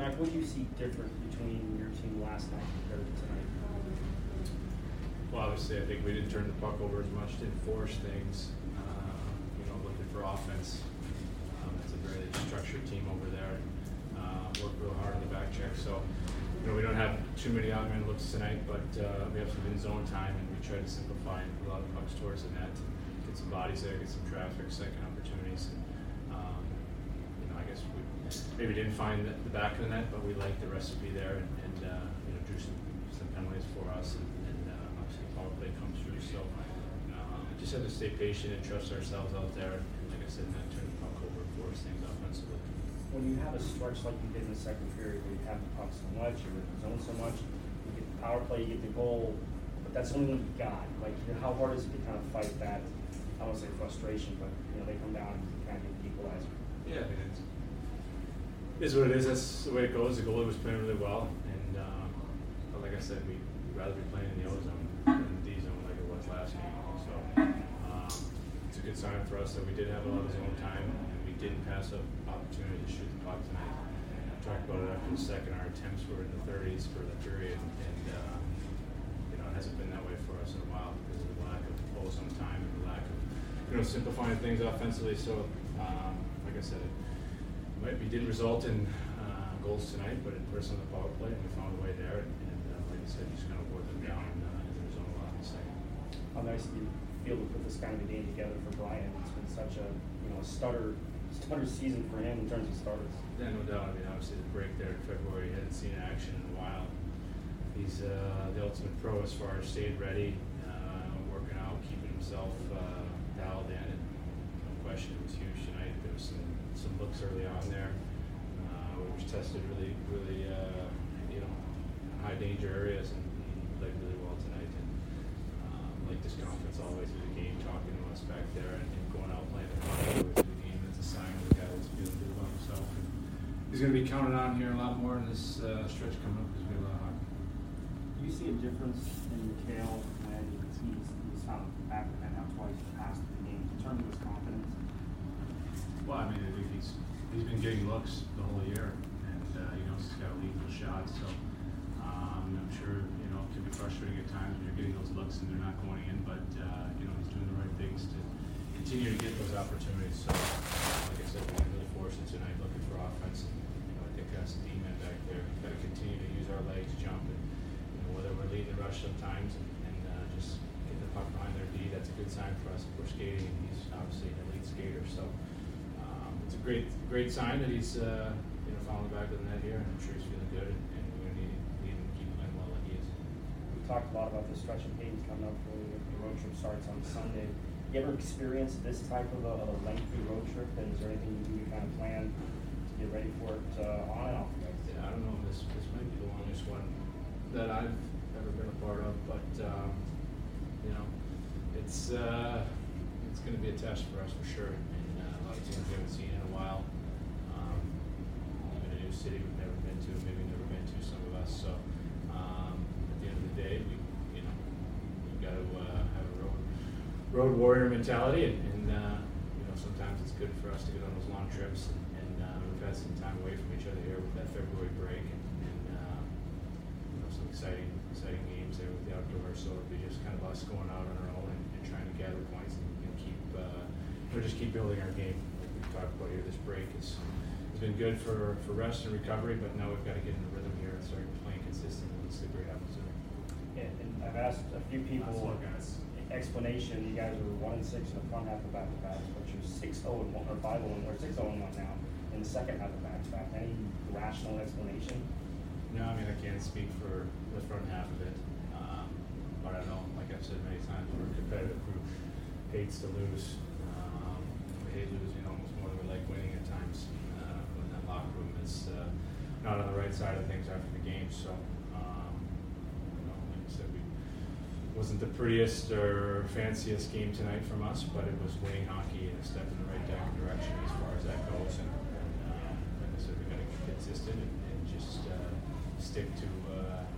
Mac, what do you see different between your team last night compared to tonight? Well, obviously, I think we didn't turn the puck over as much, didn't force things. Looking for offense. It's a very structured team over there. Worked real hard on the back check. So, we don't have too many out-man looks tonight, but we have some in-zone time, and we try to simplify and put a lot of pucks towards the net, get some bodies there, get some traffic, second opportunities. I guess we maybe didn't find the back of the net, but we liked the recipe there, and drew some penalties for us, and obviously power play comes through. So just have to stay patient and trust ourselves out there, and like I said, not turn the puck over and force things offensively. When you have a stretch like you did in the second period, where you have the puck so much, you're in the zone so much, you get the power play, you get the goal, but that's the only one you got. Like, how hard is it to kind of fight that? I don't want to say frustration, but they come down and kind of get the equalizer. Yeah, I mean, it is what it is. That's the way it goes. The goalie was playing really well, and but like I said, we'd rather be playing in the O zone than the D zone like it was last game. So it's a good sign for us that we did have a lot of zone time, and we didn't pass up opportunity to shoot the puck tonight. I talked about it after the second. Our attempts were in the 30s for the period, and it hasn't been that way for us in a while because of the lack of O zone time and the lack of simplifying things offensively. So like I said, we didn't result in goals tonight, but it put us on the power play, and we found a way there. And like I said, just kind of wore them down in the zone a lot in the second. How nice do you feel to put this kind of a game together for Brian? It's been such a stutter season for him in terms of starters. Yeah, no doubt. I mean, obviously the break there in February, he hadn't seen action in a while. He's the ultimate pro as far as staying ready, working out, keeping himself dialed in, and no question it was huge tonight. There was some looks early on there, which tested really high danger areas, and he played really well tonight. And like this confidence all the way through the game, talking to us back there, and going out playing the puck all the way through the game. It's a sign of the guy that's feeling good about himself. And he's going to be counted on here a lot more in this stretch coming up because we have a lot of hockey. Do you see a difference in Mikhail when he's found the back of the net now twice past the game in terms of his confidence? Well, I mean, I think he's been getting looks the whole year, and he's got a lethal shot. So I'm sure it can be frustrating at times when you're getting those looks and they're not going in. But he's doing the right things to continue to get those opportunities. So like I said, we're really fortunate tonight looking for offense. And, I think us D-men back there got to continue to use our legs, jump, and whether we're leading the rush sometimes and just get the puck behind their D, that's a good sign for us. If we're skating, and he's obviously an elite skater. So it's a great sign that he's found the back of the net here, and I'm sure he's feeling good, and we're going to need him to keep playing well like he is. We talked a lot about the stretch of games coming up for the road trip starts on Sunday. You ever experienced this type of a lengthy road trip, and is there anything you do to kind of plan to get ready for it on and off the ice? Yeah, I don't know. This might be the longest one that I've ever been a part of, but it's going to be a test for us for sure. And a lot of teams we haven't seen in a while. Even a new city we've never been to, maybe never been to, some of us. So at the end of the day, we've got to have a road warrior mentality, and sometimes it's good for us to get on those long trips. And we've had some time away from each other here with that February break, and some exciting games there with the outdoors. So it'll be just kind of us going out on our own and trying to gather points and keep building our game. Like we've talked about here, this break has been good for rest and recovery, but now we've got to get in the rhythm here and start playing consistently. It's a great opportunity. Yeah, and I've asked a few people explanation. You guys are 1-6 in the front half of back-to-backs, but you're 6-0-1 or 5-0 or 6-0-1 now in the second half of back-to-back. Any rational explanation? No, I mean, I can't speak for the front half of it, but I know, like I've said many times, we're a competitive group, hates to lose. We hate losing almost more than we like winning at times. When that locker room is not on the right side of things after the game. So, like I said, it wasn't the prettiest or fanciest game tonight from us, but it was winning hockey and a step in the right direction as far as that goes. And like I said, we got to be consistent and just stick to